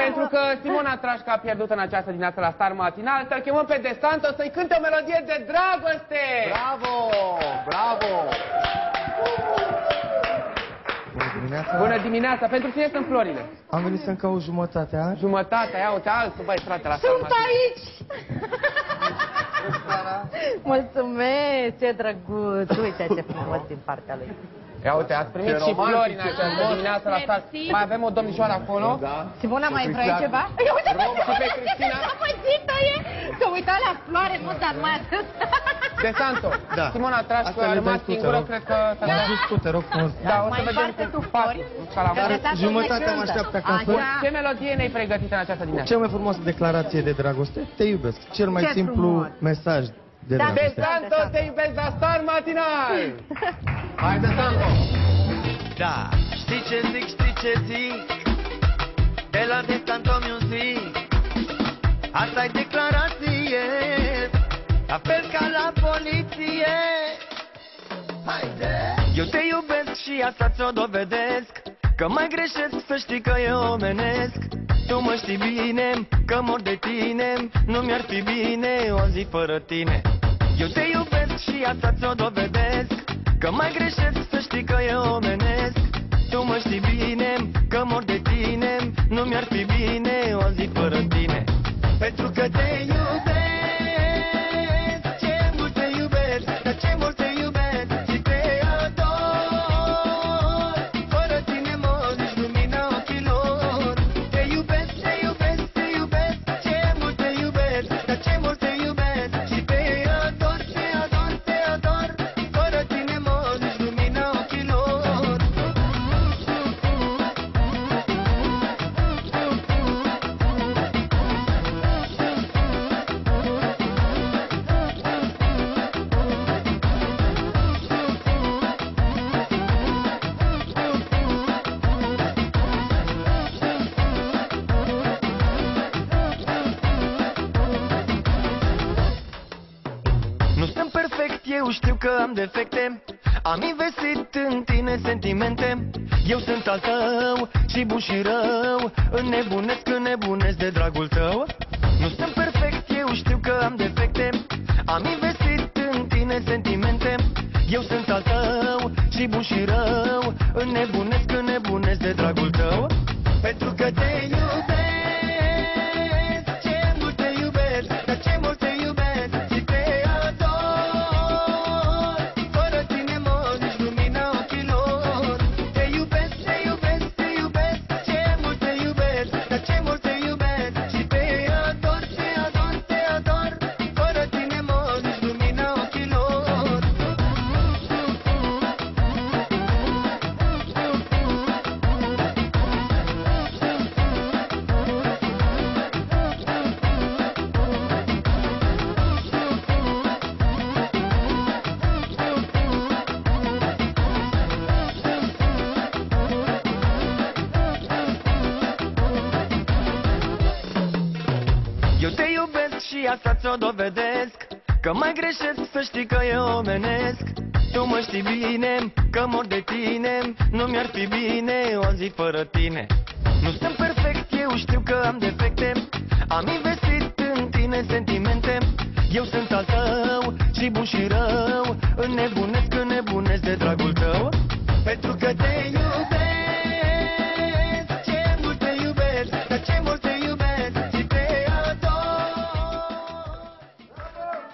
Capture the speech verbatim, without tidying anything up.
pentru că Simona Trașca a pierdut în această dimineață la Star Matinal, să-l chemăm pe De Santos să-i cânte o melodie de dragoste! Bravo! Bravo! Bună dimineața! Bună dimineața! Pentru cine sunt florile? Am venit să-mi caut jumătatea. Jumătatea, ia uite, altul, băi, frate, la Star Sunt Matinal. aici! Mulțumesc, ce drăguț! Uite ce frumos din partea lui. Ia uite, ați primit și flori în această dimineață la Star. Mai avem o domnișoară acolo. Simona, mai vrei ceva? Ia uite Și pe Cristina. Păzită e! Că uita la floare, nu, dar mai atât. De Santo, Da. Simona Trașca Asta a le rămas dai tu, te singură, rog. cred că... Am zis tu, te rog frumos. Da, o să Mai vedem împarte tu cu flori? calamar. Că Jumătatea mă așteaptă acasă. Așa. Ce melodie ne-ai pregătit în această dimineață? Cea mai frumoasă declarație de dragoste, te iubesc. Cel mai Ce simplu frumos. mesaj de Da. De dragoste. Santo, te iubesc la Star Matinal! Hai, De Santo! Da, știi ce zic, știi ce zic, de la De Santo Music. Asta-i declarație, la fel ca la poliție. Haide! Eu te iubesc și asta ți-o dovedesc, că mai greșesc să știi că e omenesc. Tu mă știi bine, că mor de tine, nu mi-ar fi bine o zi fără tine. Eu te iubesc și asta ți-o dovedesc, că mai greșesc să știi că e omenesc. Tu mă știi bine, că mor de tine, nu mi-ar fi bine o zi fără tine. Pentru că te iubesc, ce mult te iubesc, dar ce mult te iubesc și te ador. Fără tine mor nici lumina ochilor. Te iubesc, te iubesc, te iubesc, ce mult te iubesc, dar ce mult te iubesc și te ador, te ador, te ador. Fără tine mor nici lumina ochilor. Nu sunt perfect, eu știu că am defecte. Am investit în tine sentimente. Eu sunt al tău și bun și rău. Înnebunesc, înnebunesc de dragul tău. Nu sunt perfect, eu știu că am defecte. Am investit în tine sentimente. Eu sunt al tău și bun și rău. Înnebunesc, înnebunesc de dragul tău. Pentru că te iubesc, ce mult te iubesc, dar ce mult te iubesc și te ador. Fără tine mor nici lumina ochilor. Te iubesc, te iubesc, te iubesc, ce mult te iubesc, dar ce mult te iubesc și te ador, te ador, te ador. Fără tine mor nici lumina ochilor. Eu te iubesc și asta ți-o dovedesc, că mai greșesc să știi că e omenesc. Tu mă știi bine, că mor de tine, nu mi-ar fi bine o zi fără tine. Nu sunt perfect, eu știu că am defecte. Am investit în tine sentimente. Eu sunt al tău și bun și rău. Înnebunesc, înnebunesc de dragul tău.